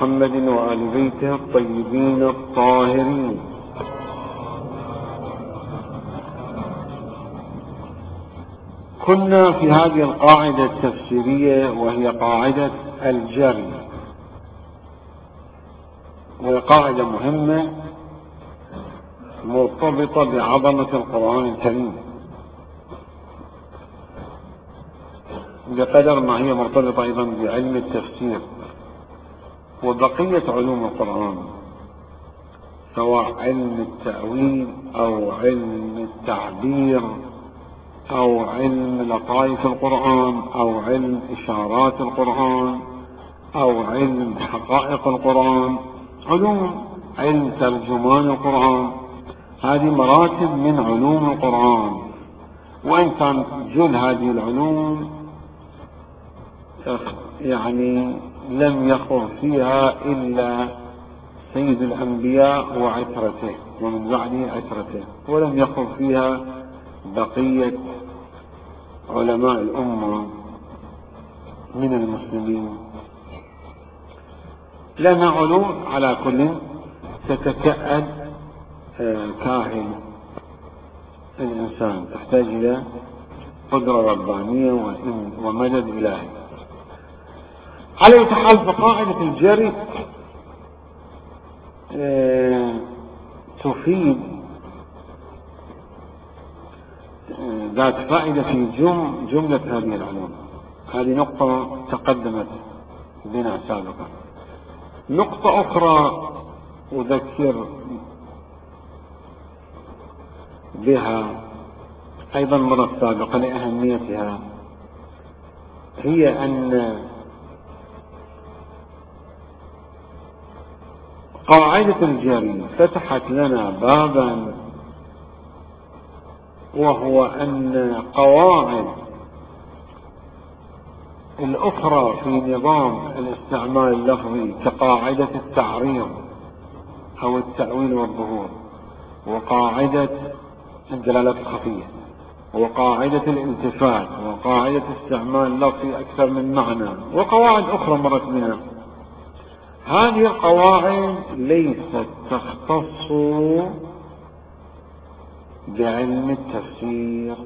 محمد وآل بيته الطيبين الطاهرين. كنا في هذه القاعدة التفسيرية وهي قاعدة الجري، وهي قاعدة مهمة مرتبطة بعظمة القرآن الكريم بقدر ما هي مرتبطة أيضا بعلم التفسير وبقية علوم القرآن، سواء علم التأويل أو علم التعبير أو علم لطائف القرآن أو علم إشارات القرآن أو علم حقائق القرآن، علم ترجمان القرآن. هذه مراتب من علوم القرآن، وإن كان جل هذه العلوم يعني لم يخض فيها إلا سيد الأنبياء وعترته ومن بعده عترته، ولم يخض فيها بقية علماء الأمة من المسلمين، لأنها علوم على كل تتكأد كاهل الإنسان، تحتاج إلى قدرة ربانية ومدد إلهي. على أي حال فقاعدة الجري تفيد ذات فائدة في جملة هذه العلوم. هذه نقطة تقدمت بنا سابقا. نقطة أخرى أذكر بها أيضا مرة سابقا لأهميتها، هي أن قاعدة الجري فتحت لنا بابا، وهو أن قواعد الأخرى في نظام الاستعمال اللفظي كقاعدة التعريض أو التأويل والظهور، وقاعدة الدلالات الخفية، وقاعدة الالتفات، وقاعدة استعمال لفظي أكثر من معنى، وقواعد أخرى مرت بنا. هذه القواعد ليست تختص بعلم التفسير،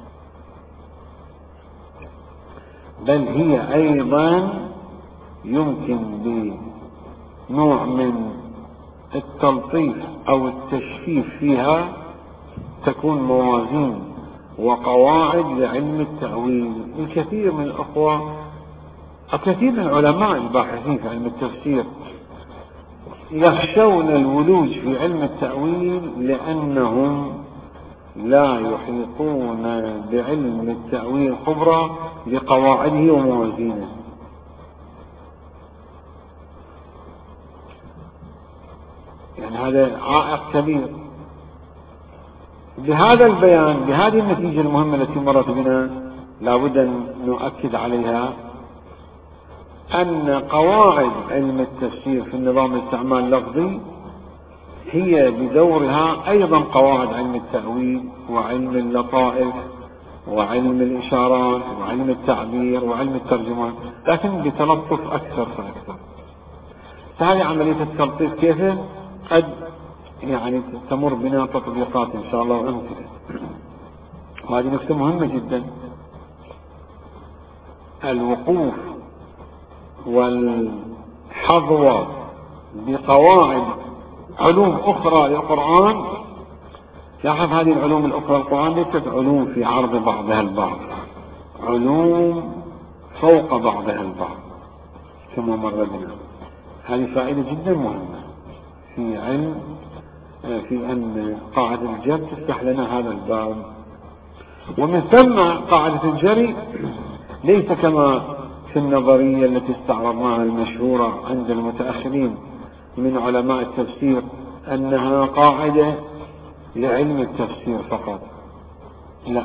بل هي أيضا يمكن بنوع من التلطيف أو التشفيف فيها تكون موازين وقواعد لعلم التأويل. الكثير من الأخوة وكثير من العلماء الباحثين في علم التفسير يخشون الولوج في علم التأويل لأنهم لا يحيطون بعلم التأويل الكبرى بقواعده وموازينه. يعني هذا عائق كبير. بهذا البيان، بهذه النتيجة المهمة التي مرت بنا، لابد أن نؤكد عليها أن قواعد علم التفسير في النظام الاستعمال اللفظي هي بدورها أيضا قواعد علم التأويل وعلم اللطائف وعلم الإشارات وعلم التعبير وعلم الترجمان، لكن بتلطف أكثر فأكثر. فهذه عملية التلطيف كيف قد يعني تمر بنا تطبيقات إن شاء الله وأمثلة. وهذه نقطة مهمة جدا، الوقوف والحظوة بقواعد علوم أخرى للقرآن. لاحظ هذه العلوم الأخرى للقرآن ليست علوم في عرض بعضها البعض، علوم فوق بعضها البعض كما مر بنا. هذه فائدة جدا مهمة في علم، في أن قاعدة الجري تفتح لنا هذا الباب. ومن ثم قاعدة الجري ليس كما في النظرية التي استعرضناها المشهورة عند المتأخرين من علماء التفسير أنها قاعدة لعلم التفسير فقط، لا،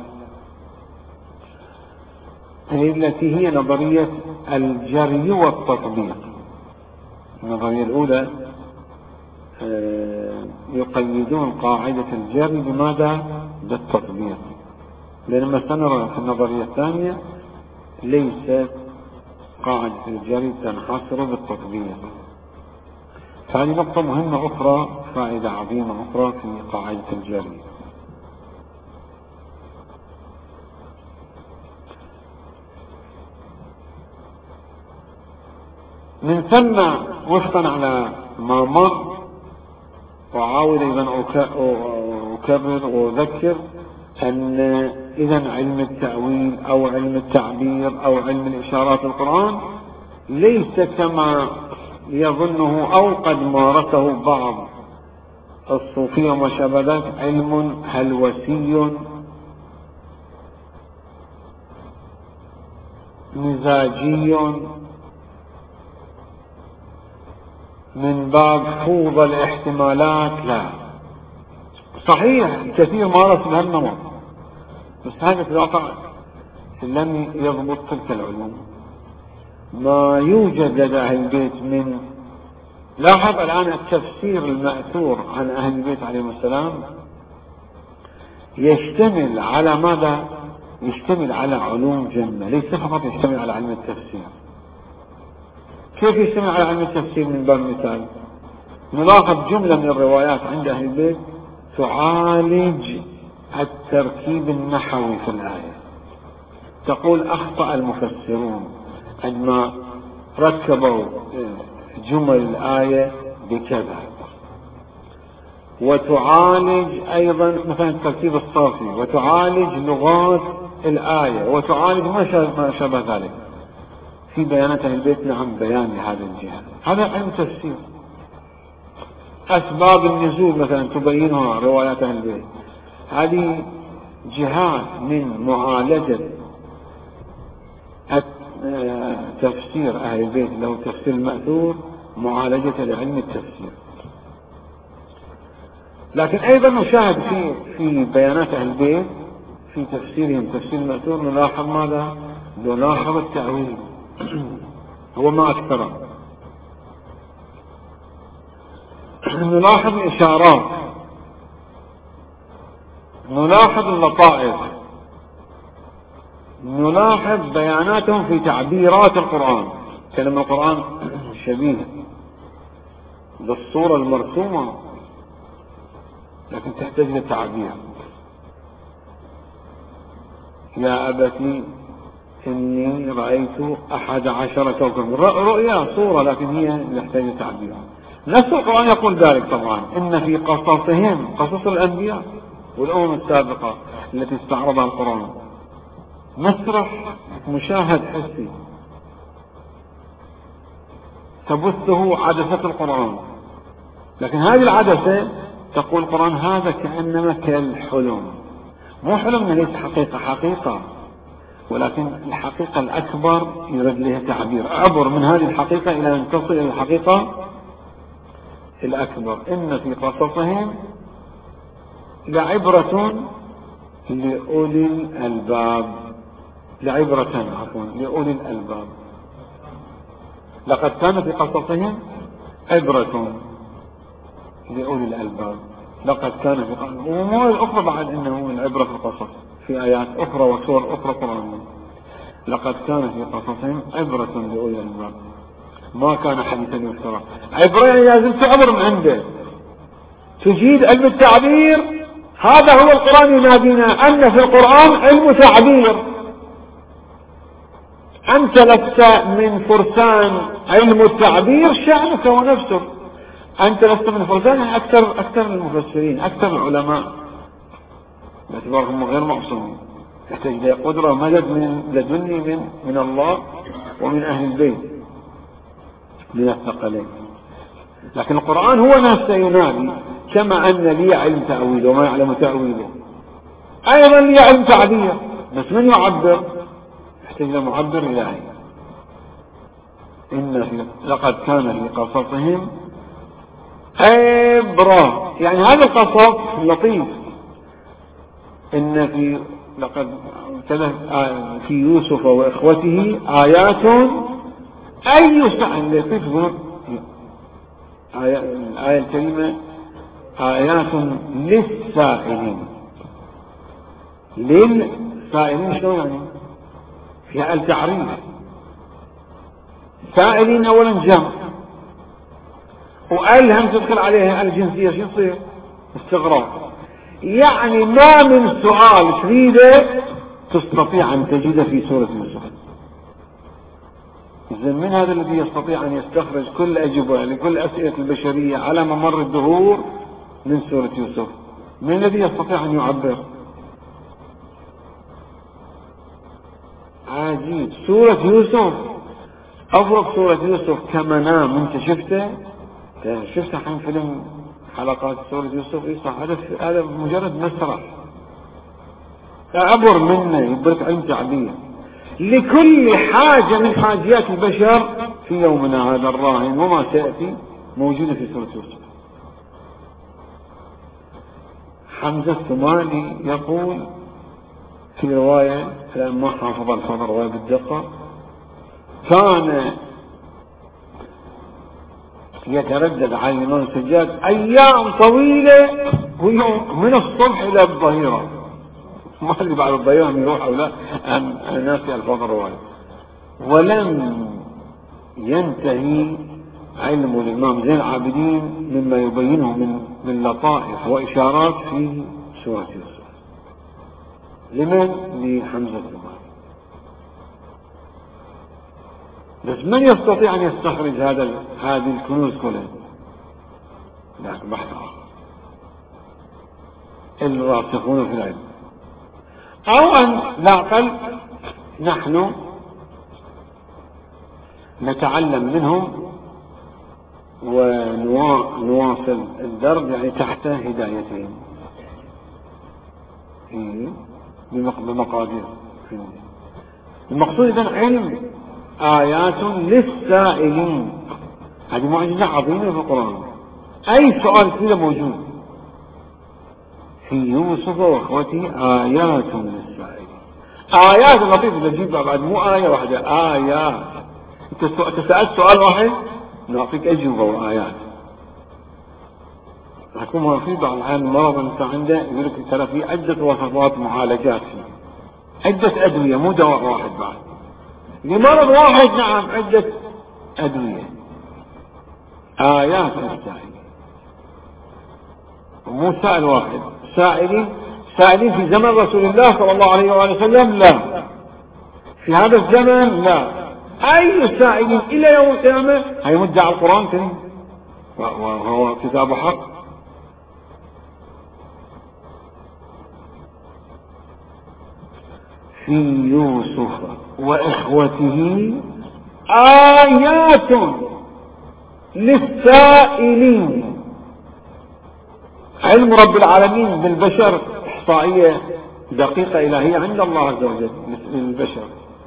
التي هي نظرية الجري والتطبيق. النظرية الأولى يقيدون قاعدة الجري بماذا؟ بالتطبيق، لأنما سنرى في النظرية الثانية ليست قاعدة الجري تنحصر بالتطبيق، هذه نقطة مهمة أخرى، فائدة عظيمة أخرى في قاعدة الجري. من ثم وفقا على ما مر، وأعاود أيضا أكرر وأذكر أن إذا علم التأويل أو علم التعبير أو علم الإشارات القرآن ليس كما يظنه أو قد مارسه بعض الصوفية وما شابه ذلك علم هلوسي مزاجي من باب خوض الاحتمالات. لا، صحيح كثير مارس بهالنمط، بس هذا في الواقع لم يضبط تلك العلوم. ما يوجد لدى أهل البيت من، لاحظ الآن التفسير المأثور عن أهل البيت عليهم السلام يشتمل على ماذا؟ يشتمل على علوم جمة، ليس فقط يشتمل على علم التفسير. كيف يشتمل على علم التفسير؟ من باب المثال نلاحظ جملة من الروايات عند أهل البيت تعالج التركيب النحوي في الآية. تقول أخطأ المفسرون عندما ركبوا جمل الآية بكذا، وتعالج أيضا مثلا التركيب الصرفي، وتعالج لغات الآية، وتعالج ما شابه ذلك. في بيانات أهل البيت نعم بيان لهذه الجهة، هذا علم تفسير. أسباب النزول مثلا تبينها روايات أهل البيت، هذه جهات من معالجة تفسير أهل البيت له تفسير المأثور، معالجة لعلم التفسير. لكن أيضا نشاهد في بيانات أهل البيت في تفسيرهم تفسير المأثور نلاحظ ماذا؟ نلاحظ التأويل هو ما أكثره، نلاحظ الإشارات، نلاحظ اللطائف، نلاحظ بياناتهم في تعبيرات القرآن. كلمة القرآن شبيه بالصورة المرسومة لكن تحتاج للتعبير. يا أبتي إني رأيت 11 كوكبا، رؤيا صورة لكن هي تحتاج تعبير. نفس القرآن يقول ذلك طبعا، إن في قصصهم، قصص الأنبياء والأمم السابقة التي استعرضها القرآن، مسرح مشاهد حسي تبثه عدسة القرآن. لكن هذه العدسة تقول القرآن هذا كأنما كالحلم، مو حلم ليس حقيقة، ولكن الحقيقة الأكبر يرد لها تعبير، عبر من هذه الحقيقة إلى أن تصل إلى الحقيقة الأكبر. إن في قصصهم لعبرة لأولي الألباب، لأولي الألباب. لقد كان في قصصهم عبرة لأولي الألباب. لقد كان في قصصهم، ومو الأخرى بعد إنه العبرة في القصص في آيات أخرى وسور أخرى قرآنية. لقد كان في قصصهم عبرة لأولي الألباب ما كان حديثا يفترى. عبرة يعني لازم تعبر من عنده، تجيد علم التعبير. هذا هو القرآن ينادينا أن في القرآن علم تعبير. أنت لست من فرسان علم التعبير شأنك ونفسك، أنت لست من فرسان أكثر المفسرين، أكثر العلماء باعتبارهم غير معصومين، يحتاج إلى قدرة ومدد من لدني من الله ومن أهل البيت من الثقلين. لكن القرآن هو نفسه ينادي كما أن لي علم تأويله وما يعلم تأويله، أيضا لي علم تعبير، بس من يعبر؟ يحتاج إلى معبر إلهي. لقد كان في قصصهم عبرة، يعني هذا القصص لطيف. إن في يوسف وإخوته آيات، أي لطيف الآية الكريمة آيات للسائلين. للسائلين شلون يعني؟ فيها التعريف. سائلين أولا جمع، وال هم تدخل عليها الجنسية شو يصير؟ استغراب. يعني ما من سؤال تريده تستطيع أن تجده في سورة يوسف. إذن من هذا الذي يستطيع أن يستخرج كل أجوبة لكل أسئلة البشرية على ممر الدهور من سورة يوسف؟ من الذي يستطيع أن يعبر؟ عجيب. سورة يوسف أفرض سورة يوسف كمنام أنت شفته حين فيلم حلقات سورة يوسف يصح هذا مجرد مسرح عبر منه يبرك علم تعبير لكل حاجة من حاجيات البشر في يومنا هذا الراهن وما سيأتي موجودة في سورة يوسف. حمزة الثمالي يقول في رواية لما حافظ الحفظ رواية بالدقة كان يتردد على الإمام السجاد أيام طويلة ويوم من الصبح إلى الظهيرة، ما اللي بعد الظهيرة يروح أو لا الناس يلفظ الرواية. ولم ينتهي علم الإمام زين العابدين مما يبينه من لطائف وإشارات في سورة يوسف. لمن؟ لحمزة الثمالي. بس من يستطيع أن يستخرج هذه الكنوز كلها؟ لكن بحث آخر الراسخون في العلم، أو أن لا أقل نحن نتعلم منهم ونواصل الدرب يعني تحت هدايتهم بمقادير. المقصود إذن علم آيات للسائلين، هذه معجزة عظيمة في القرآن. أي سؤال فيه موجود في يوسف وأخوته آيات للسائلين. آيات لطيفة تجيب بعد مو آية واحدة، آيات. أنت سألت سؤال واحد نعطيك أجوبة وآيات. لكن في بعض الأحيان المرض أنت عنده يقول لك ترى في عدة وصفات معالجات فيه، عدة أدوية مو دواء واحد بعد لمرض واحد. نعم عدة أدوية. آيات للسائلين مو سائل واحد. سائلين في زمن رسول الله صلى الله عليه وآله وسلم لا، في هذا الزمن لا. أي سائلين إلى يوم القيامة هيمد على القرآن الكريم وهو كتاب حق. في يوسف وإخوته آيات للسائلين. علم رب العالمين بالبشر إحصائية دقيقة إلهية عند الله عز وجل للبشر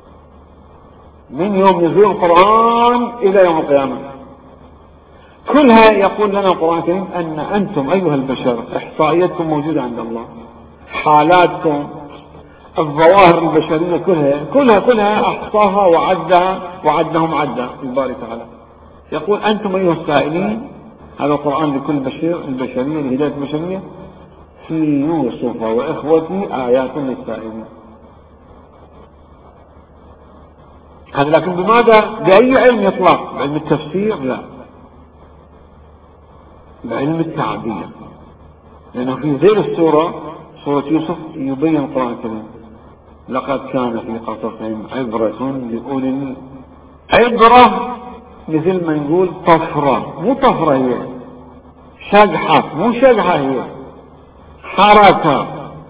من يوم نزول القرآن إلى يوم القيامة. كلها يقول لنا القرآن الكريم أن أنتم أيها البشر إحصائيتكم موجودة عند الله، حالاتكم الظواهر البشرية كلها أحصاها وعدهم عدا الباري تعالى. يقول أنتم أيها السائلين، هذا القرآن لكل البشرية لهداية البشرية. في يوسف وإخوته آيات للسائلين. هذا لكن بماذا؟ بأي علم يطلق؟ بعلم التفسير؟ لا، بعلم التعبير. لأنه في ذيل السورة سورة يوسف يبين القرآن الكريم لقد كان في قصصهم عبرة لأولي عبرة، مثل ما نقول طفرة، مو طفرة هي شجحة، مو شجحة هي حركة.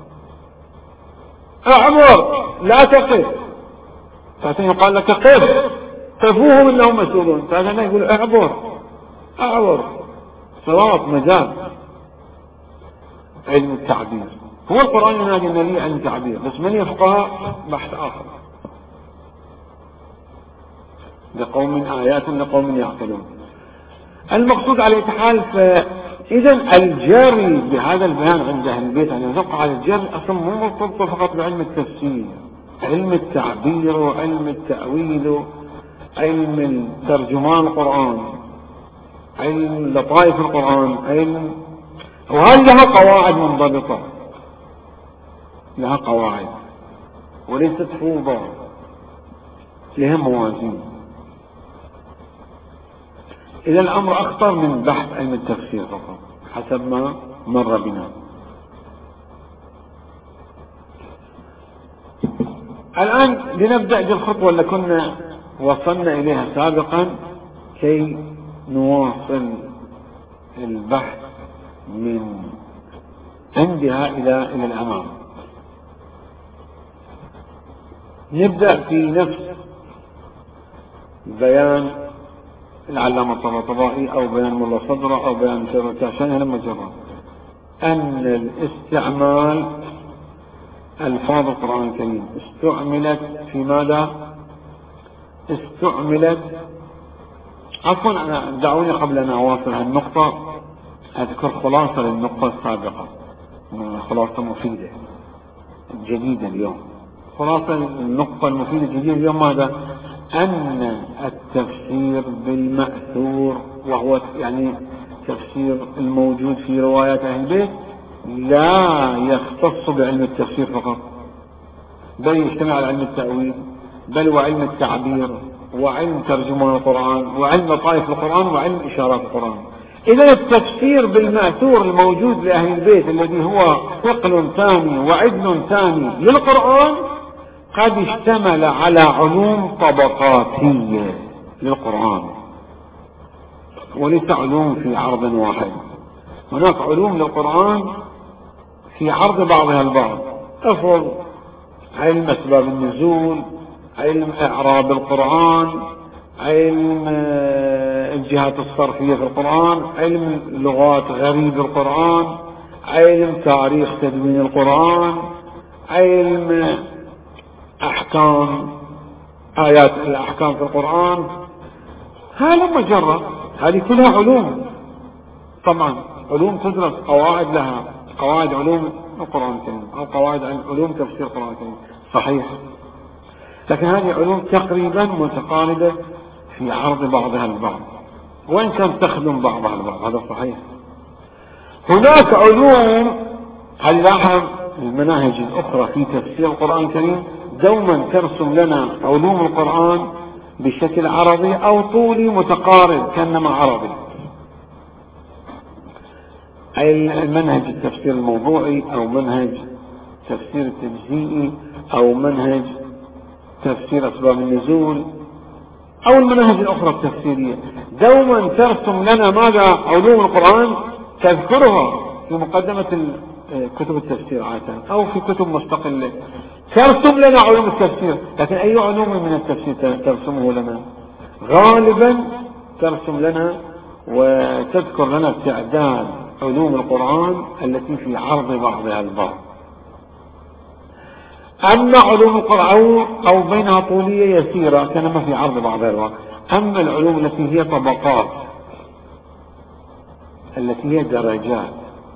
اعبر لا تقف، فاتن يقال لك قف، قفوهم انهم مسؤولون، فاتن يقول اعبر صراط مجال. علم التعبير هو القرآن ينادي النبي علم التعبير، بس من يفقه بحث آخر. لقوم آيات لقوم يعقلون. المقصود على حال. فإذا الجري بهذا البيان عند أهل البيت أن يتوقع على الجري أصلا مو مرتبط فقط بعلم التفسير، علم التعبير وعلم التأويل، علم ترجمان القرآن، علم لطائف القرآن، علم، وهذه لها قواعد منضبطة، لها قواعد وليست فوضى، لها موازين. إذا الأمر أخطر من بحث علم التفسير فقط حسب ما مر بنا. الآن لنبدأ بالخطوة اللي كنا وصلنا إليها سابقا كي نواصل البحث من عندها إلى الأمام. نبدأ في نفس بيان العلامة الطباطبائي أو بيان ملا صدرة أو بيان الكاشاني لما جرى أن الاستعمال ألفاظ القرآن الكريم استعملت في ماذا؟ استعملت عفوا دعوني قبل أن أواصل هالنقطة أذكر خلاصة للنقطة السابقة، خلاصة مفيدة جديدة اليوم. خلاصة النقطة المفيدة الجديدة اليوم ماذا؟ أن التفسير بالمأثور وهو يعني تفسير الموجود في روايات أهل البيت لا يختص بعلم التفسير فقط، بل يجتمع على علم التأويل، بل وعلم التعبير وعلم ترجمان القرآن وعلم لطائف القرآن وعلم إشارات القرآن. إذا التفسير بالمأثور الموجود لأهل البيت الذي هو ثقل ثاني وعدل ثاني للقرآن قد اشتمل على علوم طبقاتية للقرآن وليس علوم في عرض واحد. هناك علوم للقرآن في عرض بعضها البعض، افرض علم أسباب النزول، علم إعراب القرآن، علم الجهات الصرفية في القرآن، علم لغات غريب القرآن، علم تاريخ تدوين القرآن، علم أحكام آيات الأحكام في القرآن. هذا مجرد، هذه كلها علوم طبعا، علوم تدرس قواعد لها، قواعد علوم القرآن الكريم أو قواعد علوم تفسير القرآن الكريم صحيح، لكن هذه علوم تقريبا متقاربة في عرض بعضها البعض وإن كان تخدم بعضها البعض، هذا صحيح. هناك علوم هنلاحظ المناهج الأخرى في تفسير القرآن الكريم دوما ترسم لنا علوم القرآن بشكل عرضي أو طولي متقارب كأنما عربي، أي منهج التفسير الموضوعي أو منهج تفسير التجزئي أو منهج تفسير أسباب النزول أو المناهج الأخرى التفسيرية دوما ترسم لنا ماذا؟ علوم القرآن تذكرها في مقدمة كتب التفسير عادة أو في كتب مستقلة ترسم لنا علوم التفسير، لكن أي علوم من التفسير ترسمه لنا؟ غالبا ترسم لنا وتذكر لنا تعداد علوم القرآن التي في عرض بعضها البعض. أما علوم القرآن أو بينها طولية يسيرة كانما في عرض بعضها البعض. أما العلوم التي هي طبقات التي هي درجات،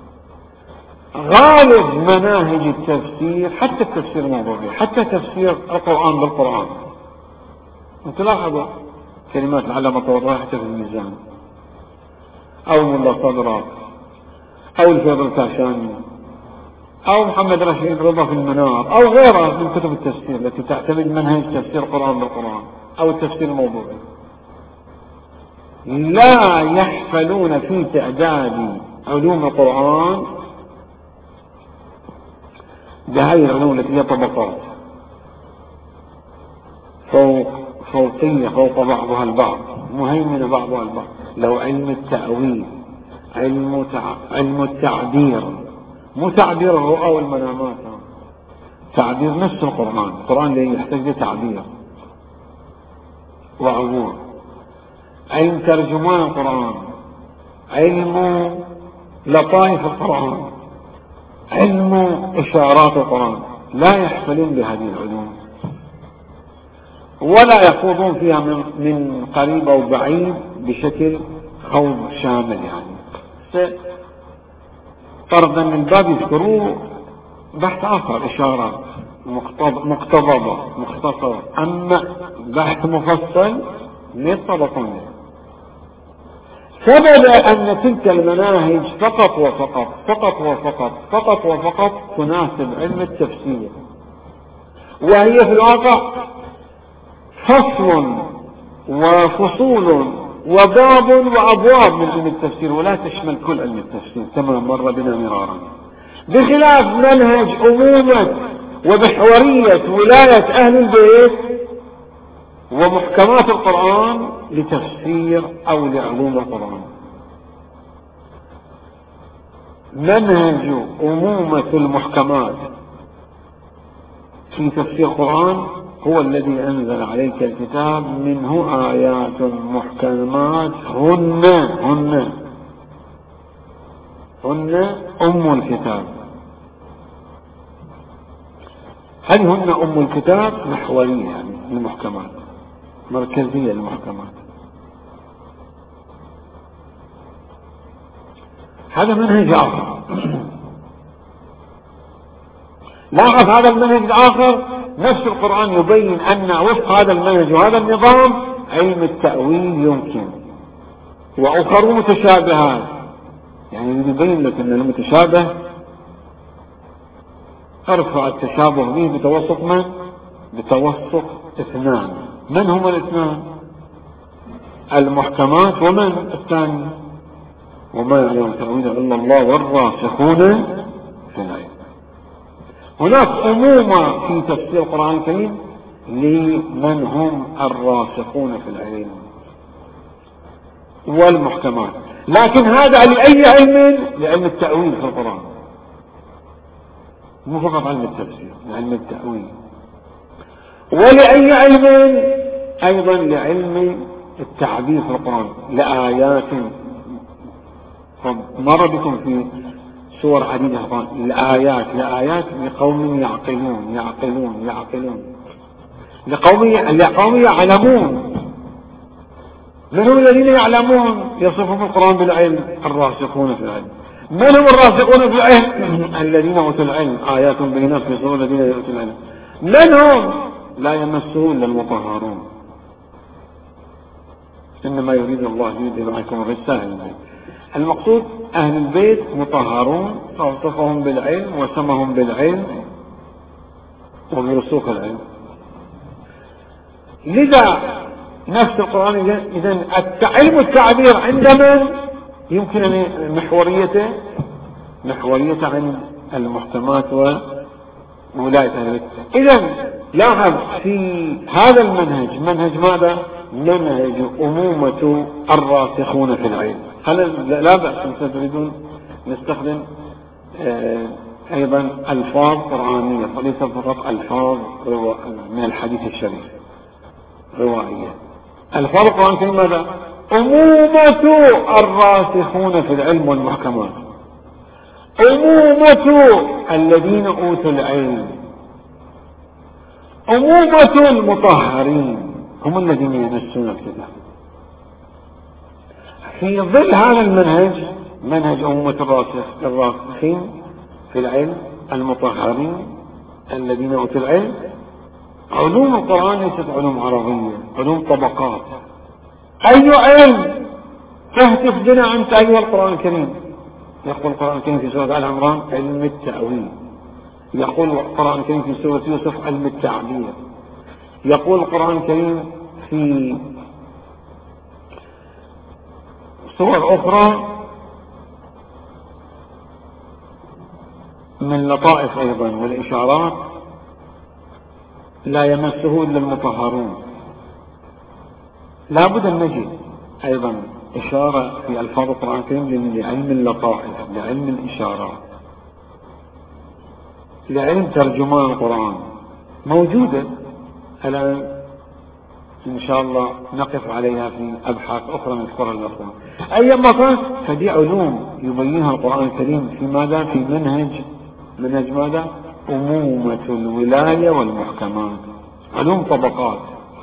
غالب مناهج التفسير حتى التفسير الموضوعي حتى تفسير القرآن بالقرآن تلاحظوا كلمات العلامة الطباطبائي حتى في الميزان أو ملا صدرة أو الفيض الكاشاني أو محمد رشيد رضا في المنار أو غيرها من كتب التفسير التي تعتمد منهج تفسير القرآن بالقرآن أو التفسير الموضوعي لا يحفلون في تعداد علوم القرآن بهذه العلوم التي هي طبقات فوقية فوق بعضها البعض مهيمنة بعضها البعض. لو علم التأويل، علم التعبير، مو تعبير الرؤى والمنامات، تعبير نفس القرآن اللي يحتاج لتعبير وعبور، علم ترجمان القرآن، علم لطائف القرآن، علم إشارات القرآن، لا يحفلون بهذه العلوم ولا يخوضون فيها من قريب أو بعيد بشكل خوض شامل. يعني طردا من باب يذكروه بحث آخر إشارات مقتضبة مختصرة، أما بحث مفصل للطبقون. ثبت أن تلك المناهج فقط وفقط تناسب علم التفسير، وهي في الواقع فصل وفصول وباب وأبواب من علم التفسير، ولا تشمل كل علم التفسير كما مر بنا مرارا، بخلاف منهج أمومة ومحورية ولاية أهل البيت ومحكمات القرآن لتفسير أو لعلوم القرآن. منهج أمومة المحكمات في تفسير القرآن هو الذي أنزل عليك الكتاب، منه آيات محكمات هن أم الكتاب. هل هن أم الكتاب؟ محورية يعني المحكمات، مركزية المحكمات. هذا منهج آخر. لاحظ هذا المنهج الآخر نفس القرآن يبين أن وفق هذا المنهج وهذا النظام علم التأويل يمكن، وأخر متشابهات، يعني يبين لك أن المتشابه ارفع التشابه به بتوسط من؟ بتوسط اثنان. من هما الاثنان؟ المحكمات ومن الثاني؟ وما يعلم تأويله إلا الله والراسخون في العلم. هناك أمومة في تفسير القرآن الكريم لمن هم الراسخون في العلم والمحكمات، لكن هذا لأي علم؟ لعلم التأويل في القرآن، مو فقط علم التفسير، لعلم التأويل. ولأي علم؟ أيضا لعلم التعبير في القرآن، لآيات. مر بكم في سور عديدة لآيات لقوم يعقلون لقوم يعلمون. من هم الذين يعلمون؟ يصفهم القرآن بالعلم، الراسخون في العلم. من هم الراسخون في العلم؟ الذين أوتوا العلم، آيات بينات في صور الذين أوتوا العلم. من هم؟ لا يمسه إلا المطهرون. إنما يريد الله يذهب عنكم الرجس أهل البيت. المقصود أهل البيت مطهرون، فوصفهم بالعلم وسمهم بالعلم وبرسوخ العلم. لذا نفس القرآن إذن علم التعبير عند من يمكن أن محوريته عند المحكمات وولاية أهل البيت. إذن لاحظ في هذا المنهج، منهج ماذا؟ منهج أمومة الراسخون في العلم. هل لا بأس إن تريدون نستخدم أيضا ألفاظ قرآنية وليس فقط ألفاظ من الحديث الشريف روائية. ألفاظ القرآن الكريم ماذا؟ أمومة الراسخون في العلم والمحكمات، أمومة الذين أوتوا العلم، أمومة المطهرين هم الذين يمسون الكتاب. في ظل هذا المنهج، منهج أمومة الراسخين في العلم المطهرين الذين أوتوا العلم، علوم القرآن ليست علوم عربية، علوم طبقات. أي علم تهتف بنا أنت أيها القرآن الكريم؟ يقول القرآن الكريم في سورة آل عمران علم التأويل، يقول القرآن الكريم في سورة يوسف علم التعبير، يقول القرآن الكريم في صور أخرى من لطائف أيضا والإشارات لا يمسه إلا المطهرون. لا بد أن نجد أيضا إشارة في ألفاظ القرآن الكريم لعلم اللطائف، لعلم الإشارات، لعلم ترجمان القرآن، موجودة الآن إن شاء الله نقف عليها في أبحاث أخرى نذكرها لكم. أيما كان فدي علوم يبينها القرآن الكريم في ماذا؟ في منهج ماذا؟ أمومة الولاية والمحكمات، علوم طبقات.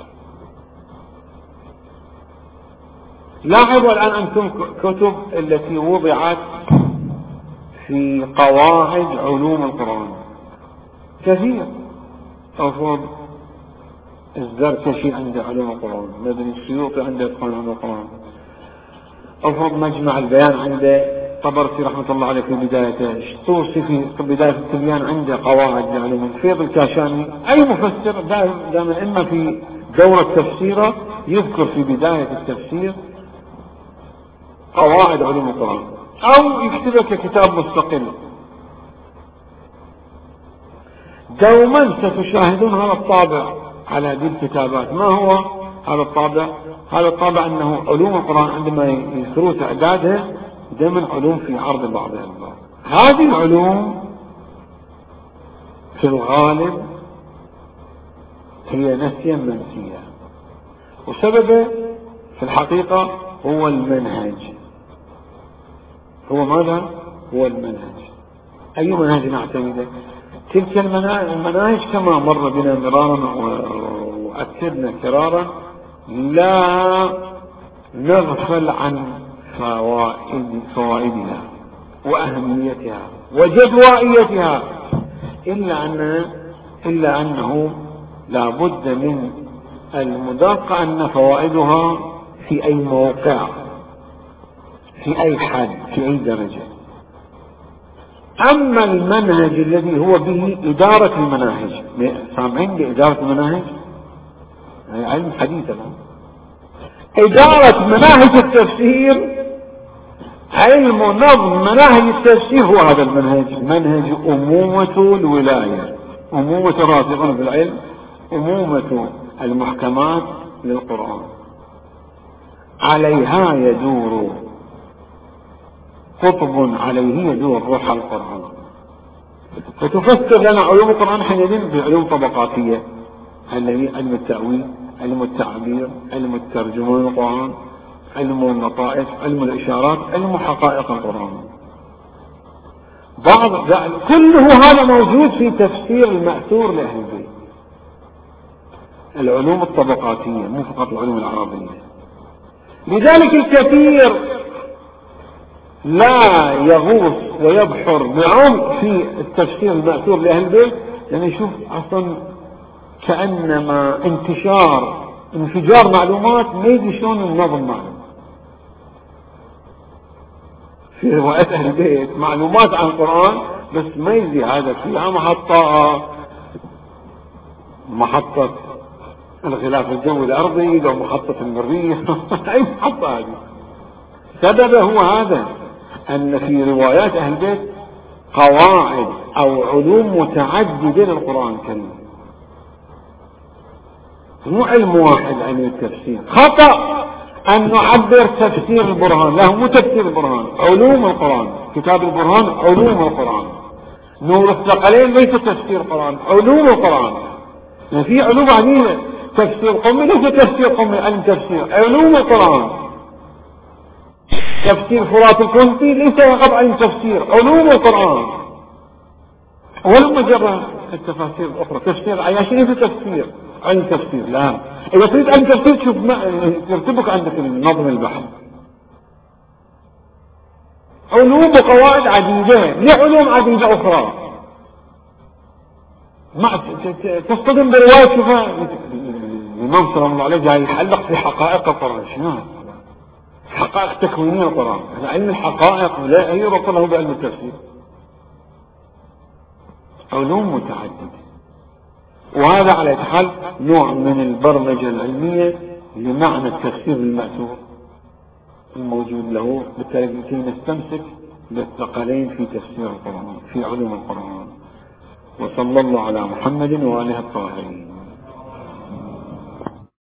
لاحظوا الآن أنتم كتب التي وضعت في قواعد علوم القرآن كثير. أفضل الزركشي عنده علوم القرآن، مدني السيوطي عنده إتقان علوم القرآن، أفرض مجمع البيان عنده، طبرسي رحمة الله عليه في بدايته، الطوسي في بداية التبيان عنده قواعد لعلوم، فيض الكاشاني. أي مفسر دائما إما في دورة تفسيره يذكر في بداية التفسير قواعد علوم القرآن، أو يكتبها ككتاب مستقل. دوما ستشاهدون هذا الطابع على هذه الكتابات. ما هو هذا الطابع؟ هذا الطابع أنه علوم القرآن عندما يذكروا تعدادها دائما علوم في عرض بعضها البعض. هذه العلوم في الغالب هي نسيا منسية، وسببه في الحقيقة هو المنهج. هو ماذا؟ هو المنهج. أي منهج نعتمده؟ تلك المناهج كما مر بنا مرارا وأكدنا كرارا لا نغفل عن فوائدها وأهميتها وجدوائيتها، إلا أنه لا بد من المدقة أن فوائدها في أي موقع، في أي حد، في أي درجة. أما المنهج الذي هو به إدارة المناهج، سامعين بإدارة المناهج؟ علم حديث الآن. إدارة مناهج التفسير، علم نظم مناهج التفسير هو هذا المنهج، منهج أمومة الولاية، أمومة الراسخون في العلم، أمومة المحكمات للقرآن. عليها يدور قطب، عليه يدور روح القرآن، فتفسر لنا علوم القرآن حينئذ بعلوم طبقاتية، الذي علم التأويل، علم التعبير، علم الترجمة للقرآن، علم اللطائف، علم الإشارات، علم حقائق القرآن. كله هذا موجود في تفسير المأثور لأهل البيت. العلوم الطبقاتية مو فقط العلوم العربية. لذلك الكثير لا يغوص ويبحر بعمق في التفسير المأثور لأهل البيت، لأنه يشوف أصلا كأنما انفجار معلومات ما يدري شلون النظم معلومات. في روايات أهل البيت معلومات عن القرآن بس ما يدري هذا فيها محطة الغلاف الجوي الأرضي أو محطة المريخ أي محطة هذه. سببه هو هذا، أن في روايات أهل البيت قواعد أو علوم متعددة للقرآن الكريم، مو علم واحد علم التفسير. خطأ أن نعبر تفسير البرهان، لا مو تفسير البرهان، علوم القرآن. كتاب البرهان علوم القرآن. نور الثقلين ليس تفسير القرآن، علوم القرآن. يعني في علوم عديدة، تفسير قومي ليس تفسير قومي، علم تفسير، علوم القرآن. تفسير فرات الكنتي ليس فقط علم تفسير، علوم القرآن. ولما جرى التفاسير الأخرى تفسير العياشي ليس تفسير، علم تفسير. لا، إذا تريد علم تفسير تشوف يرتبك عندك النظم البحر، علوم وقواعد عديدة لعلوم عديدة أخرى. تصطدم برواية شوفها الإمام صلى الله عليه جاي يحلق في حقائق القرآن. شنو حقائق تكوينية القرآن؟ هذا علم الحقائق لا يربط له بعلم التفسير. علوم متعددة، وهذا على حال نوع من البرمجة العلمية لمعنى التفسير المأثور الموجود له، بالتالي كي نستمسك بالثقلين في تفسير القرآن، في علوم القرآن. وصلى الله على محمد وآله الطاهرين.